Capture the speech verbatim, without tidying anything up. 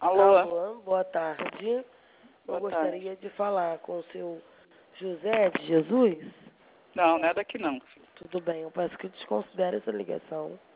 Alô? Alô, boa tarde. Boa Eu gostaria tarde. de falar com o seu José de Jesus. Não, não é daqui não. Tudo bem, eu peço que desconsidere essa ligação.